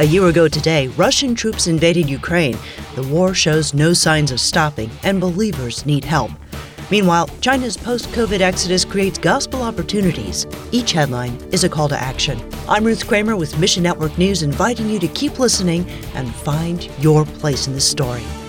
A year ago today, Russian troops invaded Ukraine. The war shows no signs of stopping, and believers need help. Meanwhile, China's post-COVID exodus creates gospel opportunities. Each headline is a call to action. I'm Ruth Kramer with Mission Network News, inviting you to keep listening and find your place in the story.